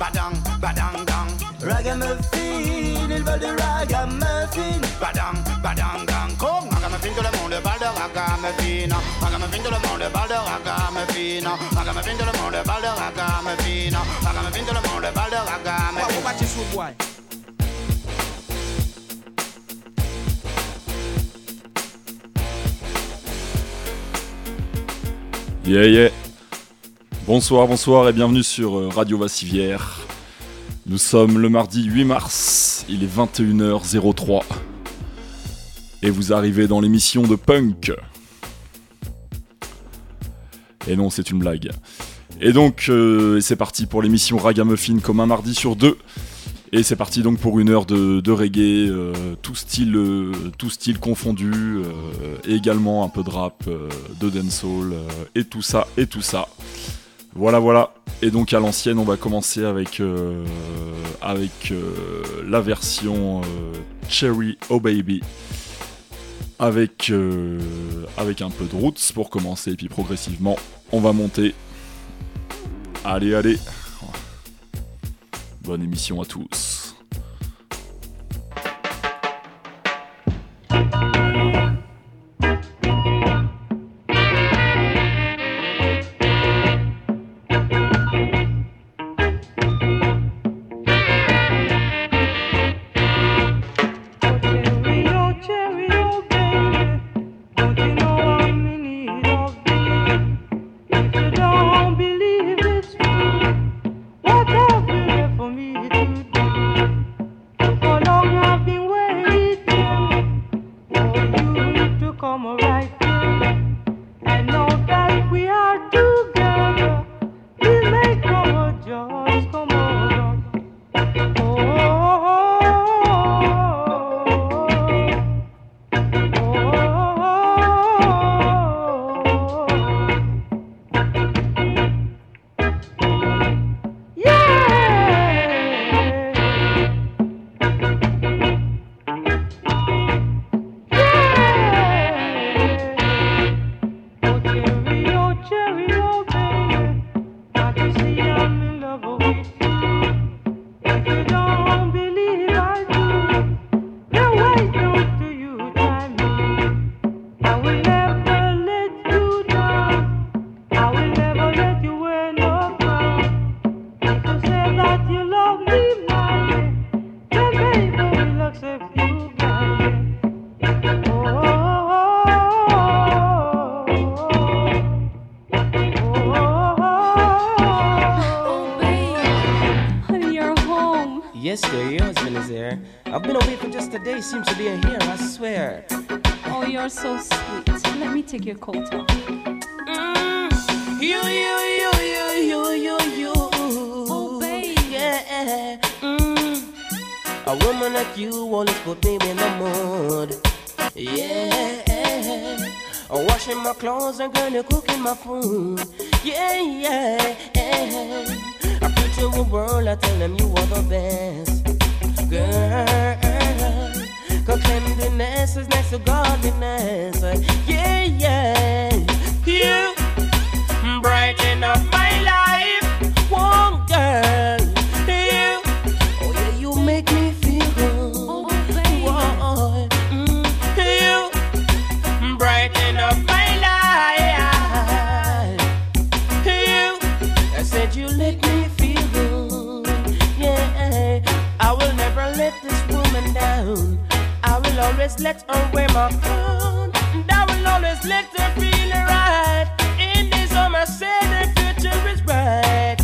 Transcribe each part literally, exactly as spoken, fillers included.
badang, badang, dang. Ragamuffin, ils veulent du ragamuffin. Badang, badang, dang. Comme ragamuffin, tout le monde parle de ragamuffin. Ragamuffin, tout le monde parle de ragamuffin. Ragamuffin, tout le monde parle de ragamuffin. Ragamuffin, tout le monde parle de ragamuffin. Watch this, boy. Yeah, yeah. Bonsoir, bonsoir et bienvenue sur Radio Vassivière. Nous sommes le mardi huit mars, il est vingt et une heures trois. Et vous arrivez dans l'émission de Punk. Et non, c'est une blague. Et donc, euh, c'est parti pour l'émission Ragamuffin comme un mardi sur deux. Et c'est parti donc pour une heure de, de reggae, euh, tout style, euh, tout style confondu, euh, et également un peu de rap, euh, de dancehall, euh, et tout ça, et tout ça. Voilà, voilà. Et donc à l'ancienne, on va commencer avec, euh, avec euh, la version euh, Cherry Oh Baby, avec, euh, avec un peu de roots pour commencer, et puis progressivement, on va monter. Allez, allez. Bonne émission à tous. Seems to be a here, I swear. Oh, you're so sweet. Let me take your coat off. Mm, you, you, you, you, you, you, you. Oh, baby. Yeah. Mm, a woman like you always put me in the mood. Yeah. I'm washing my clothes and girl, you're cooking my food. Yeah, yeah. I put you in the world, I tell them you are the best. Girl. Cause cleanliness is next to godliness. Yeah, yeah. You brighten up my life. One girl. You, oh yeah, you make me feel good. Oh, baby. Whoa. Mm, you brighten up my life. You, I said you let me feel good. Yeah, I will never let this woman down. I will always let her wear my crown, and I will always let her feel right. In this home I said the future is bright.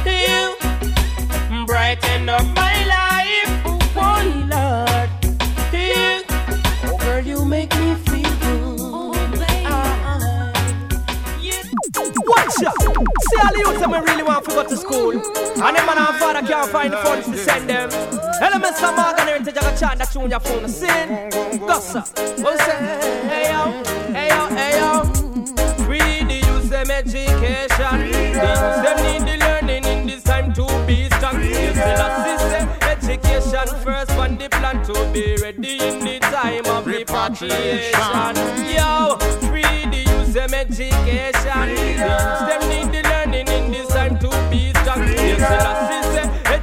You brighten up my life, oh Lord. You, oh girl, you make me feel good. Oh, baby. Uh-uh. Yeah. Watch out! See all the youths that we really want to go to school, and them man and father can't find the funds to send them. Elements of Morgan Heritage have a chant that tune your phone to sing. Gossa, oh say, hey yo, hey yo, hey yo. We need to use them education. The youths them need the learning in this time to be strong. You still a system education first, when the plan to be ready in the time of repatriation. Yo, we need to use them education. The youths them need the learning in this time to be strong. You still a system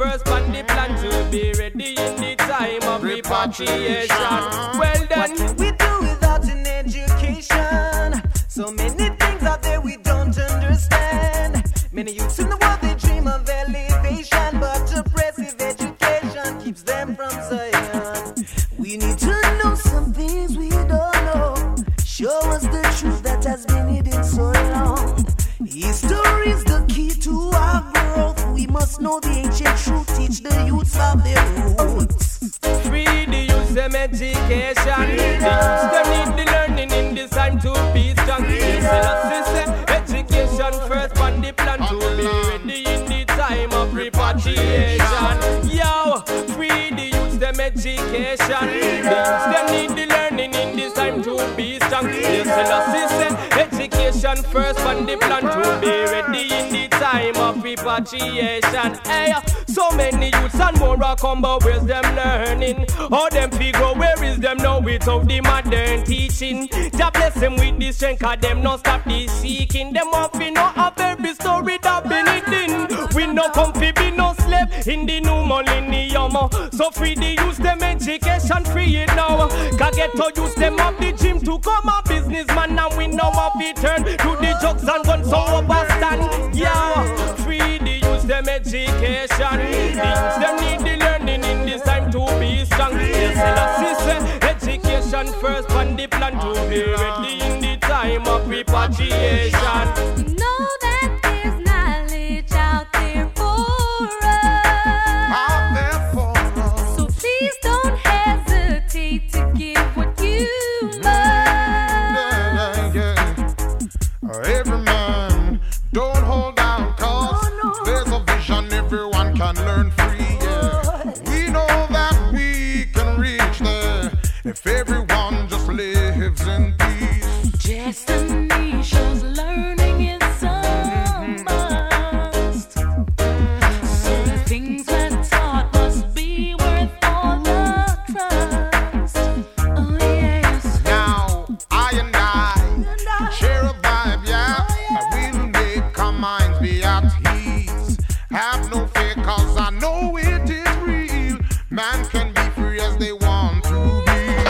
first on the plan to be ready in the time of repatriation. Well then, what can we do without an education? So many things out there we don't understand. Many youths in the world, they dream of elevation, but oppressive education keeps them from Zion. We need to know some things we don't know. Show us the truth that has been hidden so long. History is the key to our growth. We must know the ancient truth, teach the youths of their roots. Free the youths, them education. The youths, them need the learning in this time to be strong. Education first on the plan to be ready in the time of repatriation. Yo, free the youths, them education. The youths, them need the learning in this time to be strong. Education first on the plan to be ready in the time of repatriation. Hey, so many youths and more are come, but where's them learning? How them figure where is them now without the modern teaching? Jah bless them with the strength, cause them no stop the seeking. Them off we know a every story that been hidden. We no come fi be no slave in the new millennium. So free the youth, them education free it now. Cause get to use them up the gym to come a businessman, and we know of it turn to the drugs and guns so overstand. Yeah, free the youth, them education. The youth, them need the learning in this time to be strong. Yes, and education first on the plan to be ready in the time of repatriation. You know that there's knowledge out there for us. Out there for us. So please don't hesitate to give what you must. Yeah, yeah, yeah. Every man, don't hold down, cause No, no. there's a vision everyone can learn free. Yeah. We know that we can reach there if everyone just lives in peace. Destinations learning is a must. Certain things when taught must be worth all the trust. Oh yes. Now, I and I share a vibe, yeah. We'll make our minds be at ease. Have no fear, cause I know it is real. Man can be free as they want to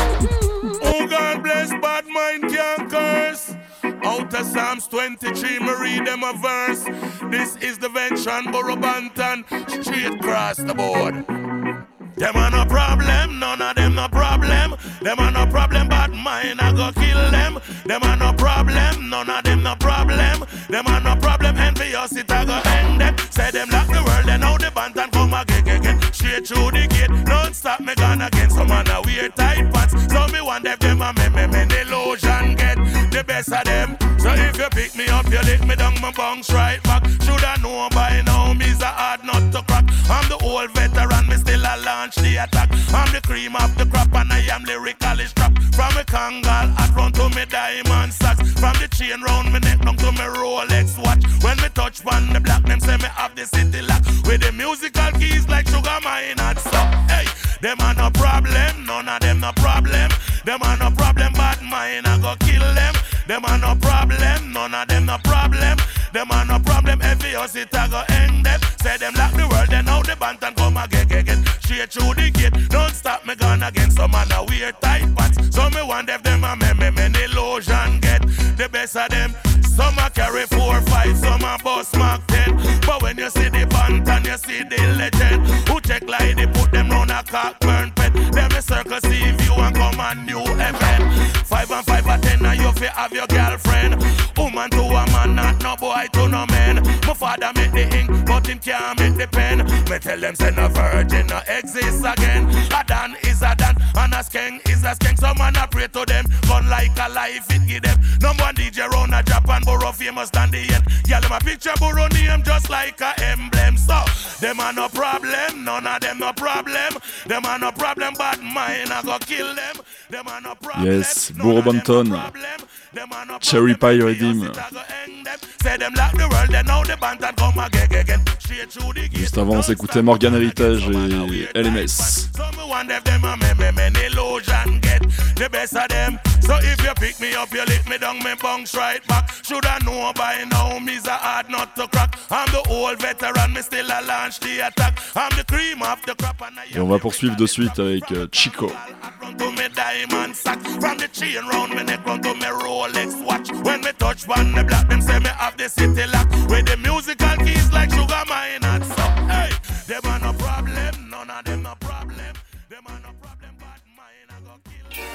be. Oh, God bless, bad mind can't curse. Out of Psalms twenty-three, me read them a verse. This is the Vention, Borobantan, straight across the board. Them are no problem, none of them no problem. Them are no problem, bad mind, I go kill them. Them are no problem, none of them no problem. Them are no problem, envious, it I go end them. Say them lock the world, then now the Bantan come again, again. Straight through the gate, don't stop me gone again. Some man a wear tight pants, so me want them, them a me, me, me, the lotion get the best of them. So if you pick me up, you lick me down, my bounce right back. Shoulda know by now, me's a hard nut to crack. I'm the old veteran, me still a launch the attack. I'm the cream of the crop and I am lyrically strapped. From a Kangal hat round to me diamond socks. From the chain round me neck down to me Rolex watch. When me touch pan the black, them say me have the city lock. With the musical keys like Sugar Mine and stuff. Hey, them are no problem, none of them no problem. Them are no problem, bad mind I go kill them. Them are no problem, none of them no problem. Them are no problem, every house it I go end them. Say them lock the world, then now the Bantan come again, again. Straight through the gate, don't stop me gone again. Some man a wear tight pants, so me want them, them a me, me, me, the lotion get the best of them. Some a carry four, five, some a bus mark ten. But when you see the Bantan, you see the legend. Who check like they put them round a cock burn pet. Them a circle see view and come on new heaven. Five and five or ten, and you fi have your girlfriend. Woman to a man, not no boy to no man. My father make the ink, but him can't make the pen. Me tell them say no virgin no exist again. A Dan is a Dan, and a skeng is a skeng. Some man a pray to them, gun like a life it give them. Number one D J round a Japan, Burrow famous than the end. Girl them a picture Burrow name just like a emblem. So them a no problem, none of them no problem. Them a no problem, bad mind I go kill them. Them a no problem. Yes, Burrow Banton, Cherry Pie Redeem. Juste avant, on s'écoutait Morgan Heritage et L M S. the best of them. So if you pick me up, you lick me down, me bounce right back. Should I know by now, me's a hard nut to crack. I'm the old veteran, me still a launch the attack. I'm the cream of the crop. Et on va poursuivre de suite avec euh, Chico. To me diamond sack, from the chain round me neck run to me Rolex watch. When me touch one the black, them say me have the city lock. With the musical keys like sugar mine and so. Hey, them are no problem, none of them no problem. Them are no problem, but mine I go kill.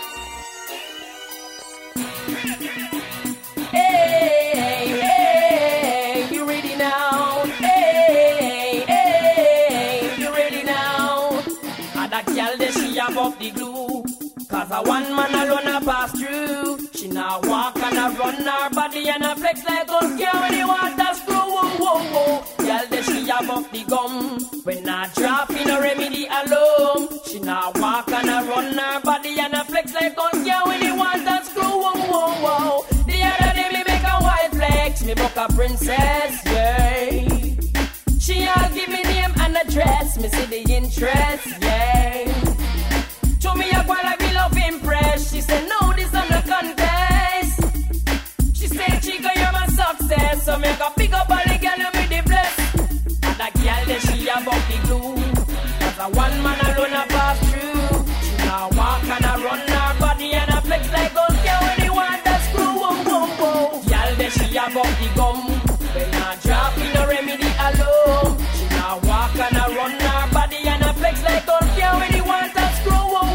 Hey, hey, you ready now? Hey, hey, you ready now? And that girl there, she above the glue. Cause a one man alone a pass through. She now walk and a run her body and a flex like us girl when you want that screw. Whoa, whoa, whoa. Girl there, she above the gum. When I drop in a remedy alone. She now walk and a run her body and a flex like us girl when you want that screw. Whoa, whoa, whoa. The other day me make a white flex. Me book a princess, yeah. She all give me name and address. Me see the interest, yeah. To me a while I be love impress. She said no, this I'm the contest. She said Chico you're my success. So make a big up all the girl you me the bless. And that girl that she above the glue. Cause a one man alone a pass through. She now walk and a run her body and a flex like us girl when you want that screw. Whoa, whoa, whoa. Girl that she above the gum. When I drop in a remedy alone. She now walk and a run her body and a flex like us girl when you want that screw.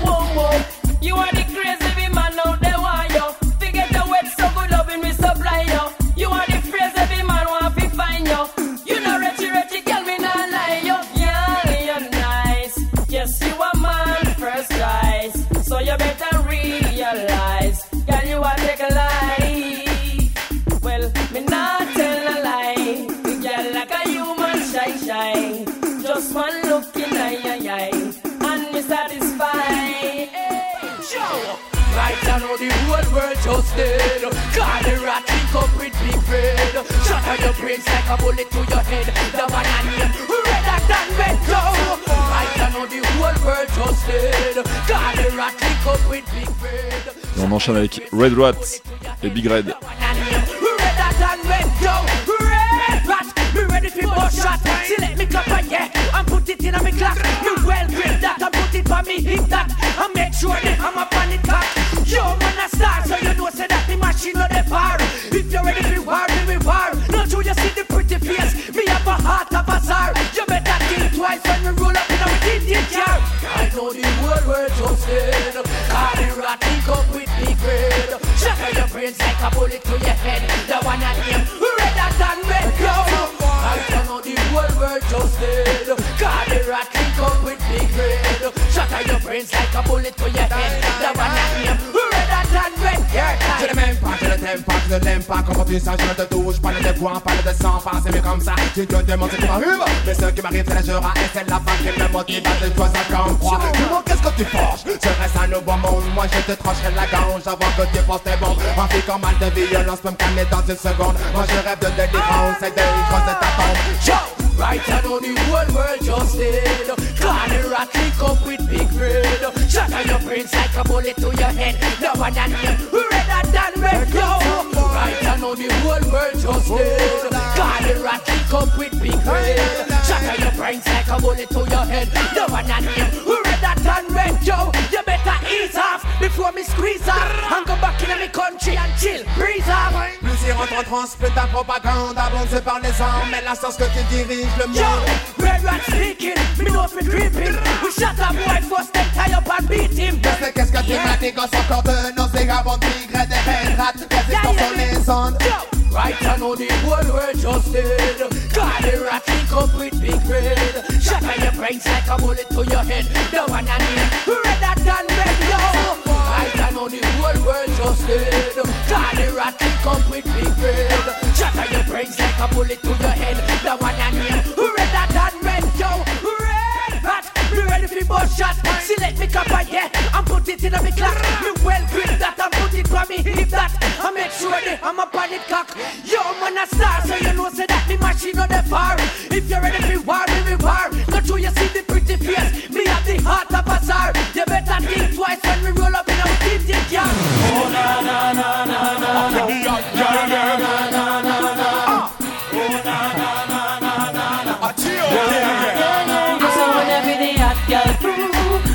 You are the crazy man out there, why yo? Forget the wet, so good loving we supply yo. You are the crazy man, want to find yo. You know Reggie, Reggie, girl, me not lie yo. Yeah, you're nice. Yes, you are man first choice. So you better realize, girl, you are take a lie. Well, me not tell a lie. Girl, like a human shy shy. Just one look in eye eye and me satisfied. Right now the whole world just dead. Call the rat link up with big red. Shut out your brains like a bullet to your head. The one I name redder than red go. Right now the whole world just dead. Call the rat link up with big red. Et on enchaîne avec Red Rat et Big Red. Redder than red go. Red rat, me ready for more shot. Select me cup and yeah, and put it in a me clock. Me well grip that and put it on me hip that. And make sure that I'm up on it cock. Yo man a star, so you know say that the machine no dey far. If you're ready for war, me we war. Not you just see the pretty face. Me have a heart of a czar. You better think twice when we roll up in a Indian car. I know the whole world just dead. Call the rat link up with big red. Shut out your brains like a bullet to your head. The one I name redder than red go. I know the whole world just dead. Call the rat link up with big red. Shut out your brains like a bullet to your head. The one I name redder than red. Je ne m'aime pas, je ne t'aime pas, je ne l'aime pas. Comment tu sens, je ne te touche pas, ne te vois pas, ne te sens pas. C'est mieux comme ça, tu te demandes ce qui m'arrive. Mais ce qui m'arrive, c'est la jura et c'est la fin qui me motive à te toi ça comme froid. Dis-moi qu'est-ce que tu forges? Je reste un nouveau monde, moi je te trancherai la gorge avant que tu penses tes bombes. Un flic en mal de violence peut me calmer dans une seconde. Moi je rêve de délivrance et de creuser ta tombe. Yo! Right now the whole world just dead. Call the rat link up with big red. Shut out your brains like a bullet to your head. The one I name redder than red go. Right now the whole world just dead. Call the rat link up with big red. Shut out your brains like a bullet to your head. The one I name redder than red go. You better ease off before me squeeze off. And go back in my country and chill, breeze off. Plus il rentre en transe, plus ta propagande avance par les armes. Mais la sens que tu diriges le monde. Yo, red rat speaking, me know if it creeping. We shut up boy first, then tie up and beat him. Je sais qu'est-ce que tu pratiques encore de nos égravants de tigres et des red rats. Résistants sur les ondes. Right now the whole world just dead. Call the rat link up with big red. Shut out your brains like a bullet to your head. The one I name redder than red go. Right now the whole world just dead. Call the rat link up with big red. Shut out your brains like a bullet to your head. The one I name redder than red go. Red rat, me ready for more shot. Select me cup and yeah, and put it in a me clock. Me well grip that and put it on me hip that. And make sure that I'm up on it cock. Yo man a star, so you know say that me machine on the far. If you're ready for war, me we war. Not you you see the pretty face. Me have the heart of a czar. You better think twice when we roll up in a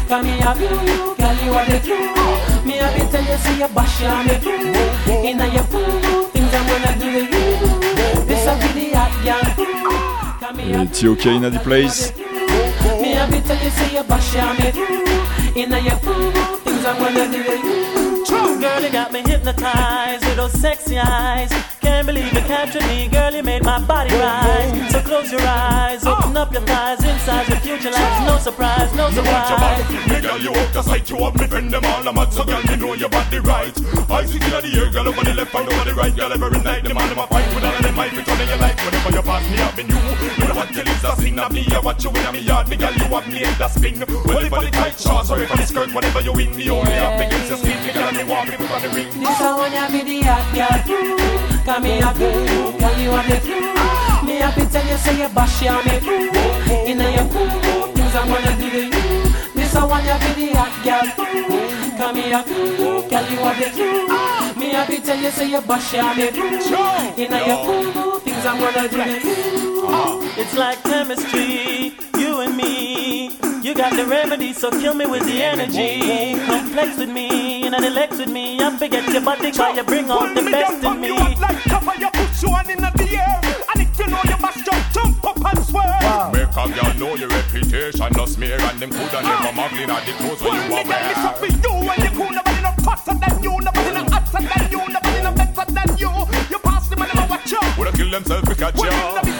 Cause me have you, you, girl, you are the truth. Me have to tell you, see you bash on me too. Inna your poo, things I'm gonna do to you. This a be the hot girl. Cause me have T O K in the place. me have to tell you, see you bash on me too. Inna your poo, things I'm gonna do to you. Girl, you got me hypnotized with those sexy eyes. Can't believe you captured me, girl, you made my body rise. So close your eyes, open up your thighs. Inside your future lies, no surprise, no surprise. Me girl, you out the sight, you have me friend them all. I'm out, so girl, me know your body right. I see in the air, girl, over the left and over the right. Girl, every night, them all them a fight with all of them might be turning your life. Whenever you pass me up in you, you know what till it's a sing. Of me, I watch you in me yard, me girl, you have me in the spin. Well, if on the tight shorts or if on the skirt, whatever you win, me only up against your skin. Me girl, me want me put on the ring. This a one ya be the hot girl. Cause me have you, girl, you have the truth. Me happy tell you, say you bash on me too. Inna your poo, things I'm gonna do to you. This a one ya be the hot girl. Cause me have you, girl, you have the truth. Me happy tell you, say you bash on me too. Inna your poo, things I'm gonna do to you. It's like chemistry, you and me. You got the remedy, so kill me with the energy. Come flex with me, and then lex with me. I forget your body, cause you bring out the best in me. You up like cover, you put you on in the air. And if you know you must jump, jump up and swear. Wow. Make a girl know your reputation, no smear. And them coulda never muggling at the clothes when you are wear. It's up for you, and you cool, nobody no faster than you. Nobody no hotter than you, nobody no better than you. You pass them and never watch out. Woulda kill themselves because you.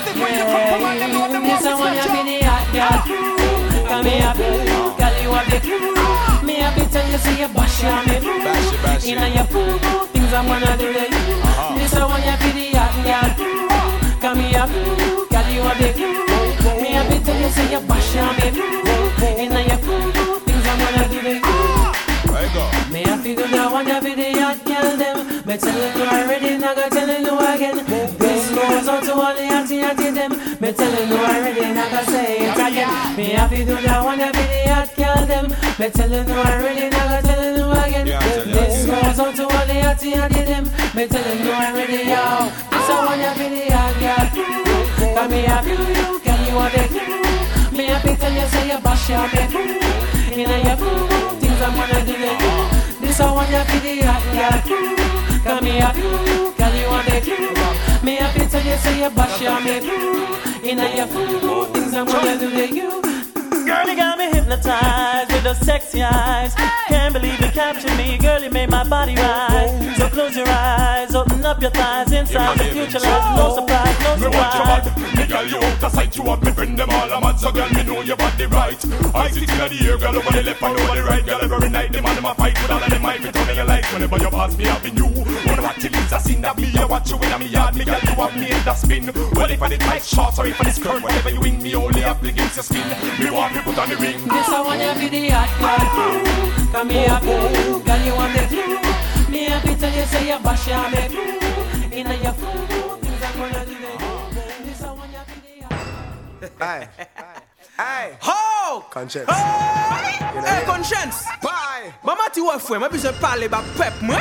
This a one ya be the hot girl. Cause me have you, girl, you have the truth. Me have to tell you, say you bash on me too. Inna your poo, things I'm gonna do to you. This a one ya be the hot girl. Cause me have you, girl, you have the truth. Me have to tell you, say you bash on me too. Inna your poo, things I'm gonna do to you. Me have to do that one ya be the hot girl them. Me tell you already, now go tell you again. This goes out to all the hotty hotty them. Me tell you already, now go say it again. Me have to do that one ya be the hot girl them. Me tell you already, now go tell you again. This goes out to all the hotty hotty them. Me tell you already, yo. This a one ya be the hot girl. Cause me have you, you, girl, you are the truth. Me have to tell you, say you bash your me. Inna your food, things I'm gonna do to you. This a one ya be the hot girl. Cause me have you, girl, you are the truth. Me have to tell you, say you bash on me too. Inna your food, things I'm gonna do to you. Girl, you got me hypnotized with those sexy eyes. Can't believe you captured me, girl, you made my body rise. So close your eyes, open up your thighs. Inside the future lies, no surprise, no surprise. Me girl, you out the sight, you have me friend them all. I'm mad, so girl, me know your body right. I sit in the air, girl, over the left and over the right. Girl, every night, them all them a fight with all of them might be turning your life. Whenever you pass me, having you. Wanna watch till it's a sin that me, I watch you in me yard. Me girl, you have me in the spin. Well, if I did tight shorts or if I did skirt, whatever you win, me only up against your skin. Me want me put on the ring. This a one ya be the hot girl. Cause me have you, girl, you want the truth. Me have to tell you, say you bash on me too. Inna your food, things I'm gonna do to you. This a one ya be the hot. Hey, hey, Ho! conscience. Hey, hey conscience. Bye. Maman tu vois frère, moi besoin parler ba peuple moi.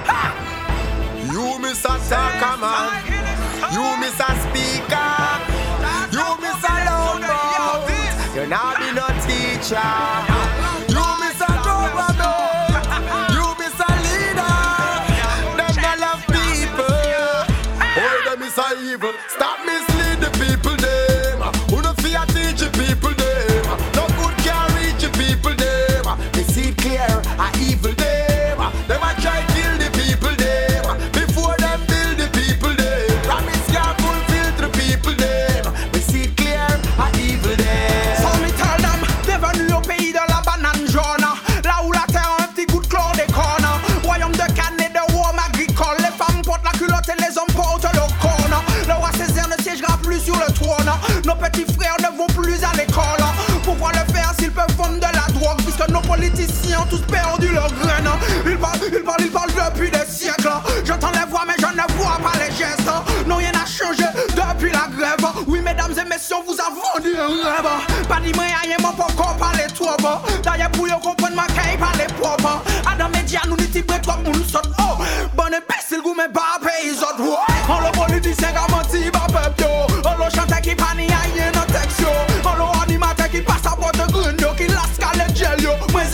You miss a talker man. You miss a speaker. You miss a loud mouth. You not be no teacher. You miss a drummer man. You miss a leader. Them not love people. Oh, them is a evil. Stop mislead the people them. Who no fear teach the people them. No good can reach the people them. They see clear a evil them. Them a try kill the people them. Before them build the people them. Promise can't fulfill the people them. We see clear a evil them. So me tell them, bienvenue au pays de la banane jaune. Là où la terre a un petit goût de chlordécone. Royaume de canne et de rhum agricole. Les femmes portent la culotte et les hommes portent le cône. Le roi Césaire ne siégera plus sur le trône. Nos petits frères ne vont plus à l'école. Pourquoi le faire s'ils peuvent vendre de la drogue? Puisque nos politiciens ont tous perdu leur graine. Ils parlent, ils parlent, ils parlent depuis des siècles. J'entends les voix mais je ne vois pas les gestes. Non, rien n'a changé depuis la grève. Oui, mesdames et messieurs, vous avez vendu un rêve. Pas dit rien, mon pourquoi parler trop. D'ailleurs, pour vous comprendre ma caille parler propre. À dans médias, nous n'y tibrons trop, nous sommes. Oh, bon imbécile, vous me barbez, ils ont. On le politicien qui a menti, va peuple. On le chanteur qui panie, y'a rien dans texte. On le animateur qui passe à porte de grune, qui lasque à l'égel. Moi,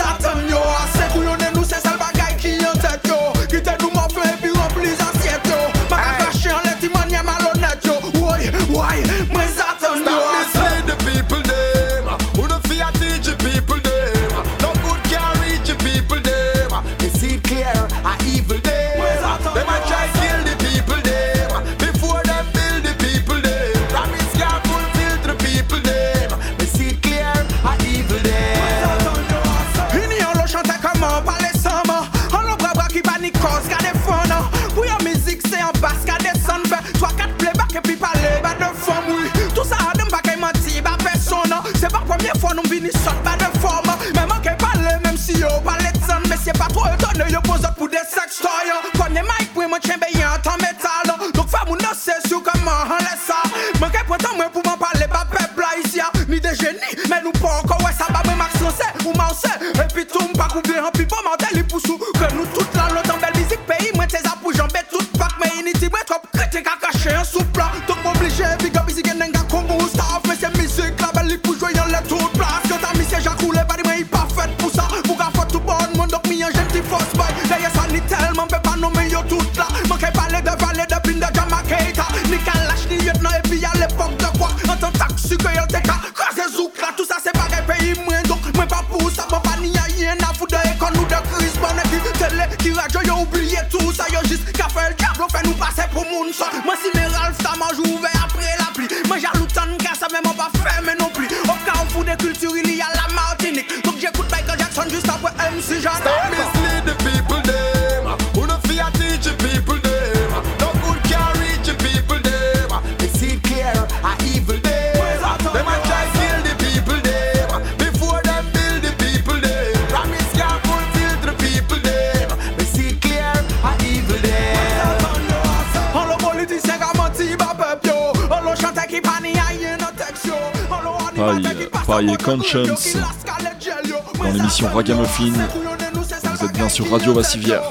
fois nous venons sans pas de forme. Mais manquez pas le même si yo pas les temps. Mais c'est pas trop étonné, yo pose pour des sextoys. Prenez mic pour moi chamber en temps métal. Donc femme ou non c'est sûr comment on laisse ça. Manquez pas tant moi pour m'en parler pas peuple ici. Ni des génies, mais nous pas encore ouais ça va moi max français ou mouse. Et puis tout m'pas couvrir en puis pas mental les poussou. Que nous toute la longtemps belle musique pays moi tes appuis j'embête toute pack mais initi moi trop critique à cacher un souple. Donc obligé big up ici gagne un combo staff mais c'est musique la belle pour jouer dans les toute place. Que ta mission j'ai coulé pas moi il pas fait pour ça. Pour qu'à faut tout bon monde donc mi un gentil force boy. D'ailleurs ça ni tellement peut pas nommer yo toute là. Manquez parler de valet de pin de Jamaica. Ni Kalash ni lieutenant et puis à l'époque de quoi. En tant taxi que y'a des cas. Crasé zouk là tout ça c'est pas des pays moins donc moi pas pour ça. Moi pas ni rien à foutre de école ou de crise. Bon et puis télé qui radio y'a oublié tout ça. Y'a juste qu'à faire le diable fait nous passer pour moun ça. Moi si mes Ralph ça mange ouvert après la pluie. Moi jaloux tant qu'à ça même on pas fermé non plus. Au cas où fout des cultures il y a la Martinique. Donc j'écoute Michael Jackson juste après M C Jean. Stop mislead the people them. Who no fear teach the people them. No good can reach the people them. They see clear a evil them. Them a try kill the people them. Before them build the people them. Promise can't fulfill the people them. They see clear a evil them. On le politicien qui a menti ma peuple yo. On le chanteur qui panie a rien en texte yo. Paille, Paille et Conscience dans l'émission Ragamuffin. Vous êtes bien sur Radio Vassivière.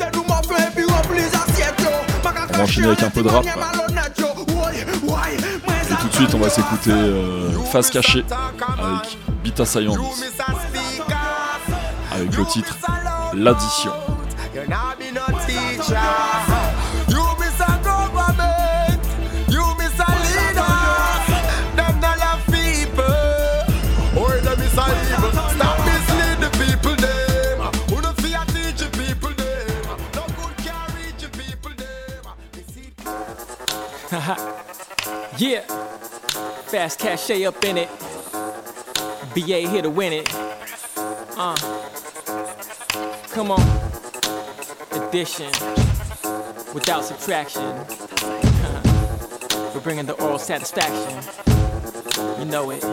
On va enchaîner avec un peu de rap. Et tout de suite on va s'écouter euh, Face Cachée avec Bita Science avec le titre L'Addition. Stop mislead the people them. Who no fear teach the people them. No good can reach the people them. Yeah, Fast Cachet up in it. B A here to win it. Uh, come on. Addition without subtraction. We're bringing the oral satisfaction. You know it.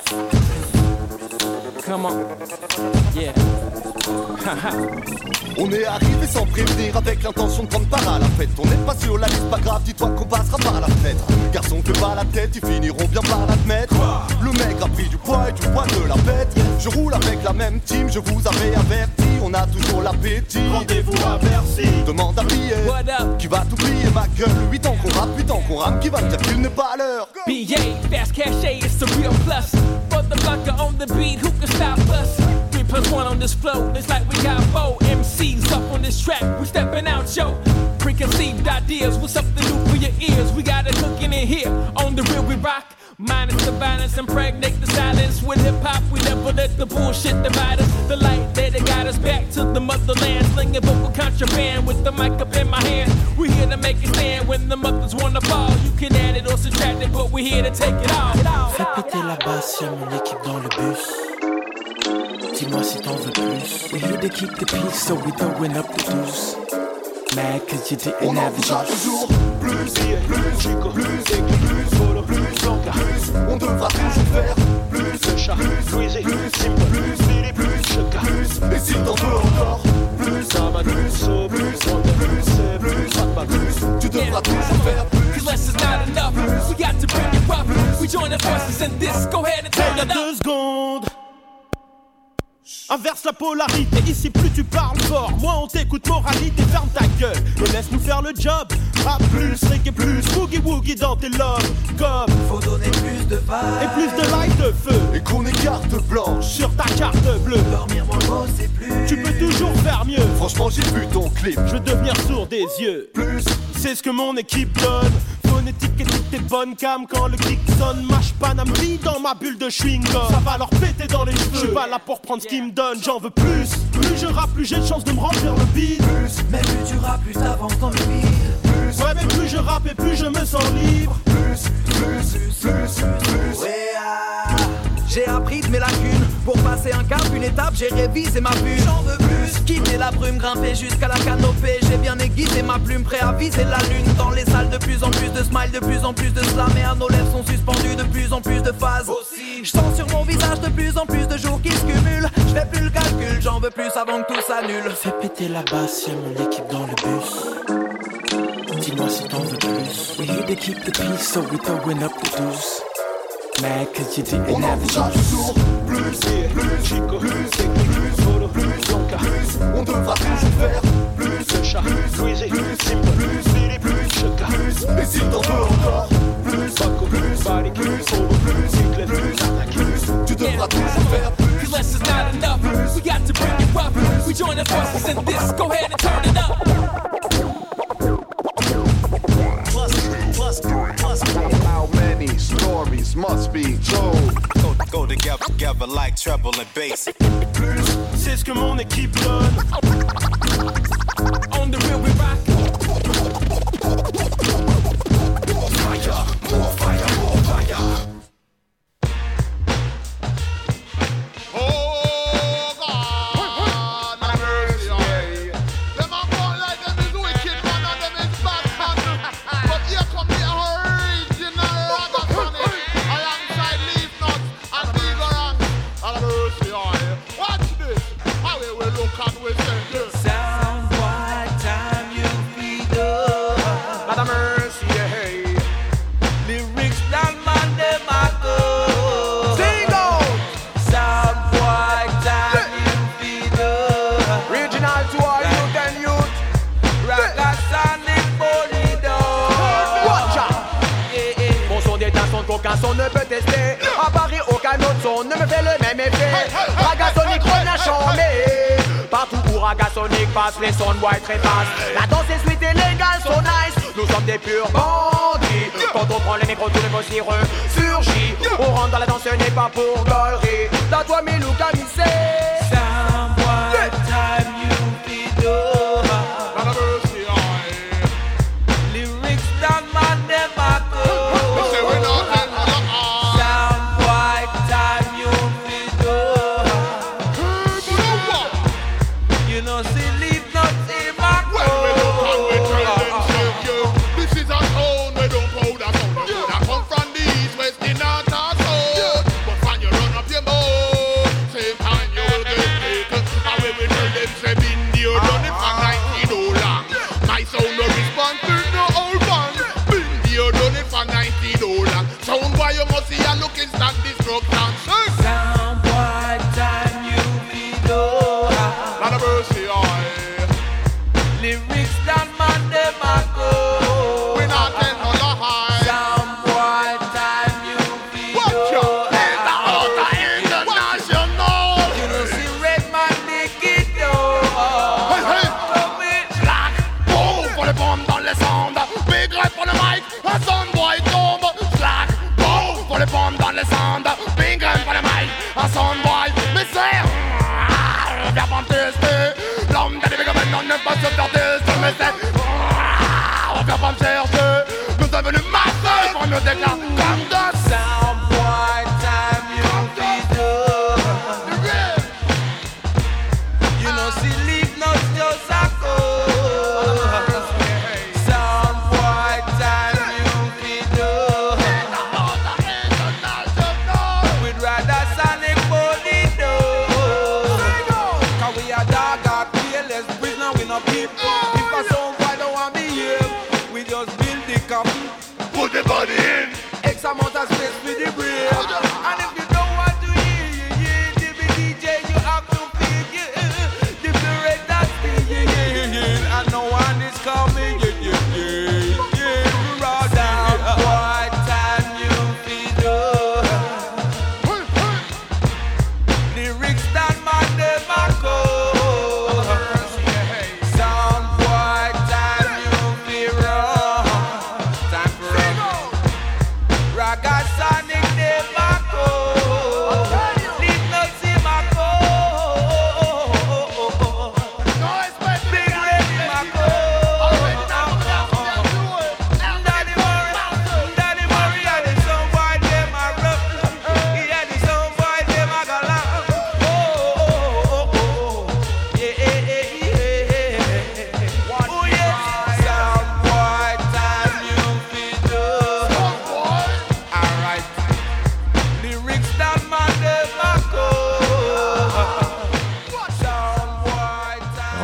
Come on, yeah. On est arrivé sans prévenir avec l'intention de prendre part à la fête. On n'est pas sur la liste, pas grave, dis-toi qu'on passera par la fenêtre. Garçons que pas la tête, ils finiront bien par l'admettre. Le mec a pris du poids et du poids de la bête. Je roule avec la même team, je vous avais averti. On a toujours l'appétit. Rendez-vous à Bercy. Demande à Billet qui va t'oublier ma gueule. huit ans qu'on rappe, huit ans qu'on rame, qui va me dire qu'il n'est pas à l'heure. B A, Fast Cachet, it's the real plus. Motherfucker on the beat, who can stop us? Three plus one on this flow, it's like we got four M Cs up on this track. We stepping out, yo. Preconceived ideas, what's something new for your ears? We got it cooking in here. On the real, we rock. Minus the violence, impregnate the silence. With hip hop, we never let the bullshit divide us. The light that it got us back to the motherland. Slinging vocal contraband with the mic up in my hand. We're here to make it stand when the mothers wanna fall. You can add it or subtract it, but we're here to take it all. Fais péter la basse, y'a mon équipe dans le bus. Dis-moi si t'en veux plus. We're here to keep the peace, so we throwing up the deuce. Mad cause you didn't have the juice. Toujours plus, plus, plus, plus, plus, plus, on devra toujours faire plus, plus, plus, plus, plus, plus, plus, et si t'en veux encore plus, ça va plus, plus, plus, plus, plus, tu devras toujours faire plus. Cause less is not enough, we got to bring it rough. We join the forces in this, go ahead and turn it up. Deux secondes. Inverse la polarité, ici plus tu parles fort, moins on t'écoute, moralité, ferme ta gueule et laisse-nous faire le job. Rap plus, reggae plus, boogie woogie dans tes lobes. Comme faut donner plus de vibe et plus de light de feu. Et qu'on ait carte blanche sur ta carte bleue. Dormir moins beau c'est plus. Tu peux toujours faire mieux. Franchement j'ai vu ton clip. Je veux devenir sourd des yeux. Plus, c'est ce que mon équipe donne. Phonétique et toutes tes bonnes cam. Quand le kick sonne, mâche Paname vit dans ma bulle de chewing gum. Ça va leur péter dans les cheveux. Je suis pas là pour prendre ce qu'ils me donnent, j'en veux plus. Plus je rappe, plus j'ai de chance de me remplir le bide. Plus, mais plus tu rappes, plus t'avances dans le vide. Plus, ouais mais plus je rappe et plus je me sens libre. Plus, plus, plus, plus, plus. Ouais, ah. J'ai appris de mes lacunes. Pour passer un cap, une étape, j'ai révisé ma vue. J'en veux plus. Quitter la brume, grimper jusqu'à la canopée. J'ai bien aiguisé ma plume, prêt à viser la lune. Dans les salles, de plus en plus de smiles, de plus en plus de slam. Et à nos lèvres sont suspendues de plus en plus de phases. Aussi Je sens sur mon visage de plus en plus de jours qui se cumulent. Je fais plus le calcul, j'en veux plus avant que tout s'annule. Fais péter la basse, y'a mon équipe dans le bus. Dis-moi si t'en veux plus. We here to keep the peace, so we throwing up the deuce. Mad cause you didn't On have en the chaque juice. jour. Plus, plus, chico, plus, plus, solo, plus, longa, plus. On devra toujours faire plus, chat, plus, plus, simple, plus, plus, plus, chaka, plus. Et si t'en veux encore plus, baco, plus, body, plus, solo, plus, cycle, plus, plus. Tu devras toujours faire plus. Cause less is not enough. We got to bring it up. We join the forces in this. Go ahead and turn it up. How many stories must be told? Go, go together, together like treble and bass. Plus, c'est ce que mon équipe donne. On the real, we rock. Fire, more fire, more fire. Oh God, have mercy on me. Them a born like them is wicked man and them is bad man. But here come the original Ragamuffin alongside Leaf Nuts and Vigorant. Have mercy on me. Watch this. How we will look and we say this. Sound boy, time you feed up. Lord have mercy, hey. Lyrics down man, them a go. Sing out. Sound boy, time you feed up. Regional to all youth and youth. Ragasonic Bolido. Watch out. Mon son est un son qu'aucun son ne peut tester. À Paris, aucun autre son ne me fait le même effet. Ragasonic revient chanter. Partout où Ragasonic passe, les sons de white trépassent. La danse est sweet et légale, so nice. Nous sommes des purs bandits. Quand on prend le micro, tout le mot s'y ressurgit. On rentre dans la danse, ce n'est pas pour gaulerie. Dans toi, Milou, Camissé. Sound boy, time you feed up. Have mercy on me. Lyrics down man, them a go. They say we not tell you no harm. Sound boy, time you feed up. You know, see, leave nothing back. When we look and we tell them say yo, this is a tone we don't powder sound. You coulda come from the east, west, the north or south. But when you run up your mouth, say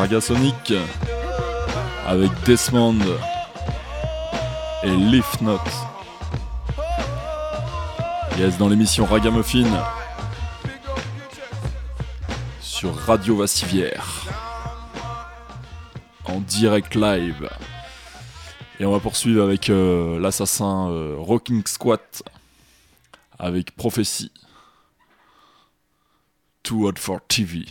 Ragasonic avec Desmond et Lift Note. Yes, dans l'émission Ragamuffin sur Radio Vassivière en direct live. Et on va poursuivre avec euh, l'assassin euh, Rocking Squat avec Prophecy. Too Hot for T V.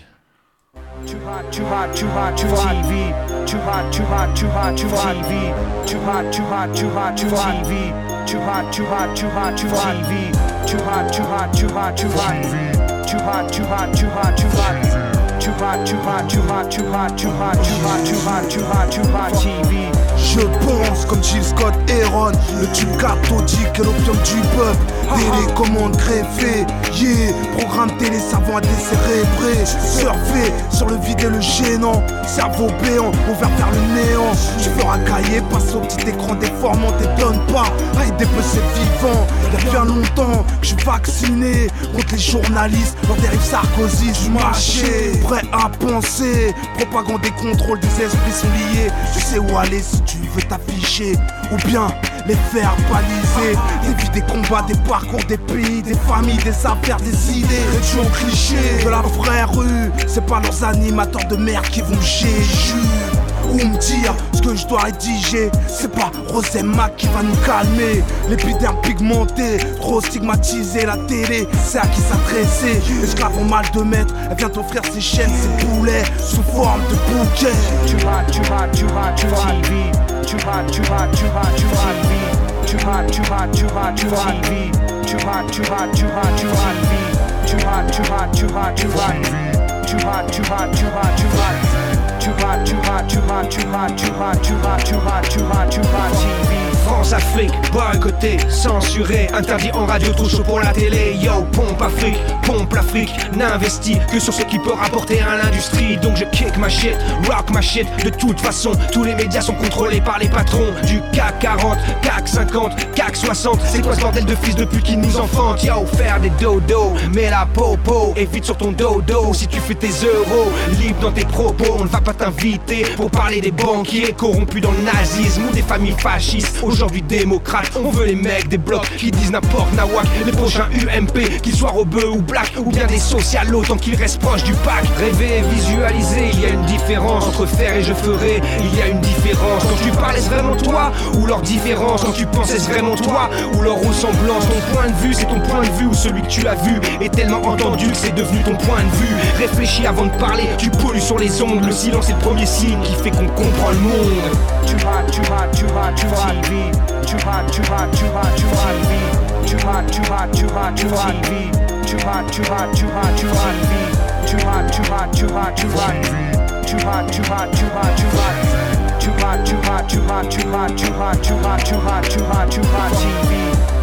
Too hot, too hot, too hot, too hot T V. Too hot, too hot, too hot, too hot T V. Too hot, too hot, too hot, too hot T V. Too hot, too hot, too hot, too hot T V. Too hot, too hot, too hot, too hot T V. Too hot, too hot, too hot, too hot. Too hot, too hot, too hot, too hot, too hot, too hot, too hot, too hot, too hot T V. Je pense comme Jill Scott Heron, le tube cathodique et l'opium du peuple. Télécommande greffée, yeah. Programme télé savant à décérébrer. Surfer sur le vide et le gênant. Cerveau béant, ouvert vers le néant. Je veux racailler, passe au petit écran déformant. T'étonne pas, à des peuples vivants. Y'a bien longtemps que je suis vacciné contre les journalistes, leur dérive Sarkozy, je mâché. Prêt à penser, propagande et contrôle des esprits sont liés. Tu sais où aller si tu veux t'afficher, ou bien les faire baliser. Des vies, des combats, des parcours, des pays, des familles, des affaires, des idées. Réduits au cliché de la vraie rue. C'est pas leurs animateurs de merde qui vont géju ou me dire ce que je dois rédiger. C'est pas Rosemmac qui va nous calmer. L'épiderme pigmenté, trop stigmatisé. La télé, c'est à qui s'adresser. Esclave en mal de maître, elle vient t'offrir ses chaînes, ses poulets sous forme de bouquet. Too hot, too hot, too hot, too hot T V. Too hot, too hot, too hot, too hot T V. Too hot, too hot, too hot, too hot T V. Too hot, too hot, too hot, too hot T V. Too hot, too hot, too hot, too hot T V. Too hot, too hot, too hot, too hot. Too hot, too hot, too hot, too hot, too hot, too hot, too hot, too hot, too hot T V. France-Afrique, boycotté, censuré, interdit en radio, trop chaud pour la télé. Yo, pompe Afrique, pompe l'Afrique, n'investit que sur ce qui peut rapporter à l'industrie. Donc je kick ma shit, rock ma shit. De toute façon, tous les médias sont contrôlés par les patrons du C A C quarante, C A C cinquante, C A C soixante. C'est quoi ce bordel de fils de pute qui nous enfante? Yo, faire des dodos, mets la popo et vite sur ton dodo. Si tu fais tes euros, libre dans tes propos, on ne va pas t'inviter pour parler des banquiers corrompus dans le nazisme ou des familles fascistes. Aujourd'hui démocrates, on veut les mecs des blocs qui disent n'importe nawak. Les prochains U M P, qu'ils soient rebeux ou black, ou bien des socialos tant qu'ils restent proches du pack. Rêver et visualiser, il y a une différence entre faire et je ferai. Il y a une différence quand tu parles, est-ce vraiment toi ou leur différence? Quand tu penses, est-ce vraiment toi ou leur ressemblance? Ton point de vue, c'est ton point de vue ou celui que tu as vu est tellement entendu que c'est devenu ton point de vue. Réfléchis avant de parler, tu pollues sur les ondes. Le silence est le premier signe qui fait qu'on comprend le monde. Too hot, too hot, too hot, too hot T V. Too hot, too hot, too hot, too hot T V. Too hot, too hot, too hot, too hot T V. Too hot, too hot, too hot, too hot T V. Too hot, too hot, too hot, too hot T V. Too hot, too hot, too hot, too hot. Too hot, too hot, too hot, too hot, too hot, too hot, too hot, too hot, too hot T V.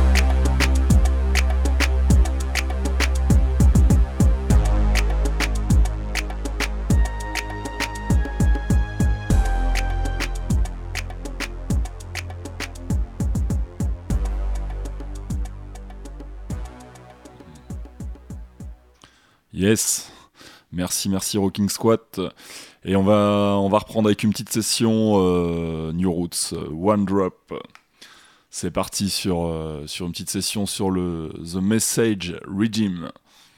Yes, merci, merci Rocking Squat. Et on va, on va reprendre avec une petite session euh, New Roots, euh, One Drop. C'est parti sur, euh, sur une petite session sur le The Message Regime.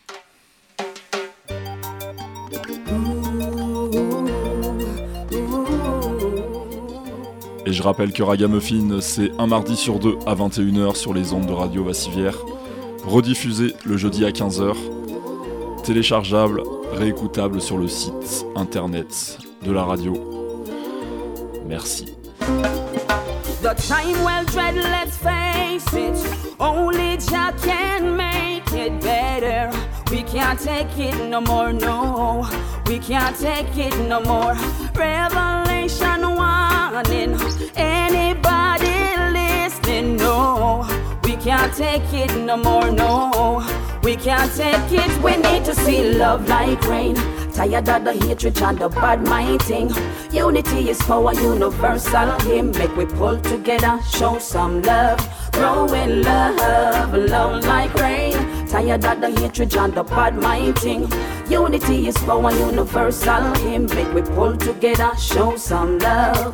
Et je rappelle que Ragamuffin, c'est un mardi sur deux à vingt et une heures sur les ondes de Radio Vassivière, rediffusé le jeudi à quinze heures. Téléchargeable, réécoutable sur le site internet de la radio. Merci. The time well tread, let's face it. Only Jah can make it better. We can't take it no more, no. We can't take it no more. Revelation warning. Anybody listening? No. We can't take it no more, no. We can't take it, we need to see love like rain. Tired of the hatred and the bad minding. Unity is power, universal hymn. Make we pull together, show some love. Grow in love, love like rain. tired of the hatred and the bad minding. Unity is power, universal hymn. Make we pull together, show some love.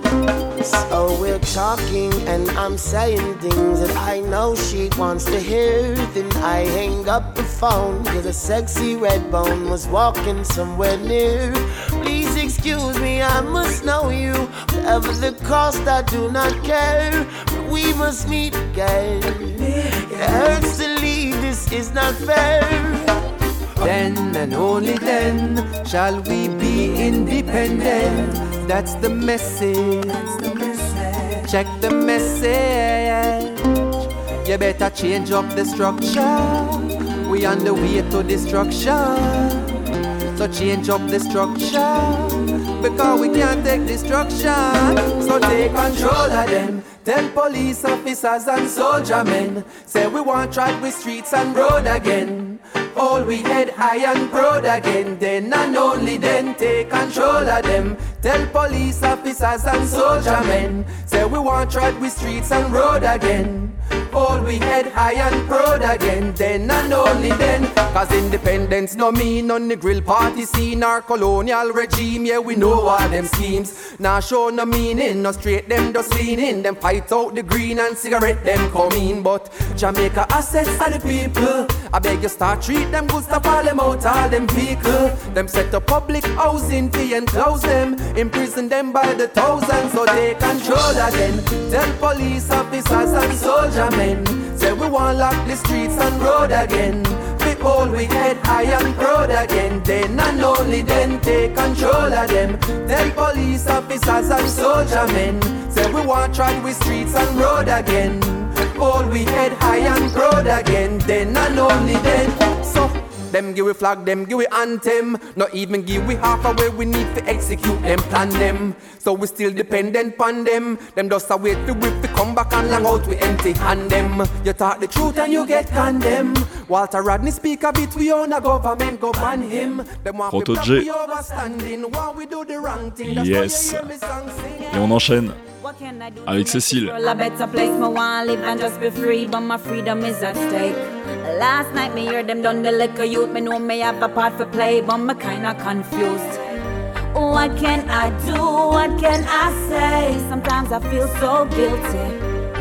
So we're talking and I'm saying things that I know she wants to hear. Then I hang up the phone cause a sexy red bone was walking somewhere near. Please excuse me, I must know you. Whatever the cost, I do not care. But we must meet again. It hurts to leave, this is not fair. Then and only then shall we be independent. That's the message. Check the message. You better change up the structure. We on the way to destruction. So change up the structure, because we can't take destruction. So take control of them. Tell police officers and soldier men, say we want track with streets and road again. All we head high and proud again. Then and only then take control of them. Tell police officers and soldier men, say we want track with streets and road again. All we head high and proud again. Then and only then. Cause independence no mean on the grill party scene or colonial regime. Yeah, we know all them schemes. Now show no meaning, no straight them just lean in. Them fight out the green and cigarette them come in. But Jamaica assets are the people. I beg you start treat them good, stop all them out, all them vehicle. Them set up public housing fee and close them. Imprison them by the thousands, so they control again. Tell police officers and soldier men, say we want lock the streets and road again. All we head high and proud again. Then and only then take control of them. Tell police officers and soldier men, say we want track with streets and road again. All we head high and proud again. Then and only then. So them give we flag, them give we anthem. Not even give we half a way we need to execute them, plan them. So we still dependent on them. Them just a wait to whip to come back and long out we empty hand them. You talk the truth and you get condemned. Walter Rodney speak a bit, we own a government, go ban him. Them want Proto to J. be overstanding while we do the wrong thing. Yes. Et on enchaîne avec Cécile. A better place, me want live and just be free, but my freedom is at stake. Last night me hear them done the liquor youth, me know me have a part for play, but me kinda confused. What can I do? What can I say? Sometimes I feel so guilty.